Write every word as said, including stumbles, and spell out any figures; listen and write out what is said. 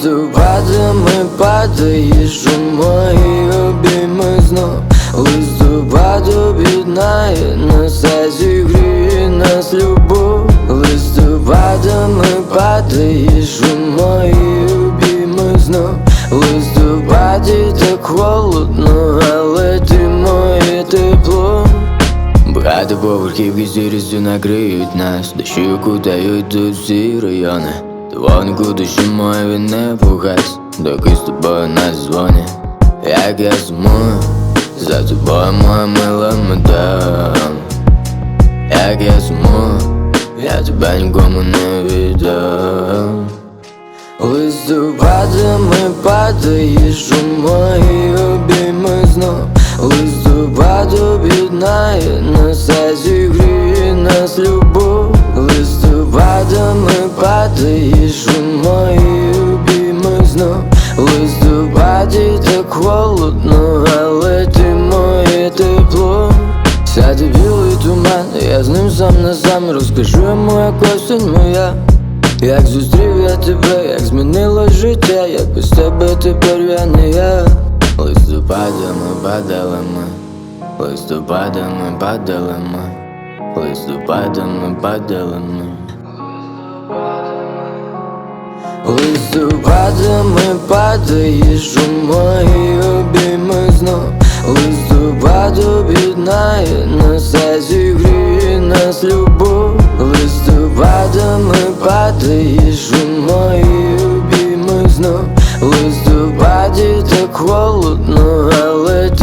Листопадами падаєш у мої обійми знов. Листопад об'єднає нас, а зігріє нас любов. Листопадами падаєш у мої обійми знов. В листопаді так холодно, але ти моє тепло. Багатоповерхівки сірістю накриють нас, дощі окутають тут всі райони. Дзвонику душі мої не погас, доки з тобою нас дзвонять. Як я сумую за тобою, моя мила мадам. Як я сумую, я тебе нікому не віддам. Листопадами падаєш у мої обійми знов. Листопад об'єднає нас, а зігріє нас любов. Листопадами падаєш у мої обійми знов. В листопаді так холодно, але ти моє тепло. Сяде білий туман, я з ним сам на сам. Розкажу йому, як осінь моя. Як зустрів я тебе, як змінило життя, як без тебе тепер я не я. Листопадами падали ми, листопадами падали ми, листопадами падали ми. Листопадами падаєш у мої обійми знов. Листопад об'єднає нас, а зігріє нас любов. Листопадами падаєш у мої обійми знов. В листопаді так холодно, але ти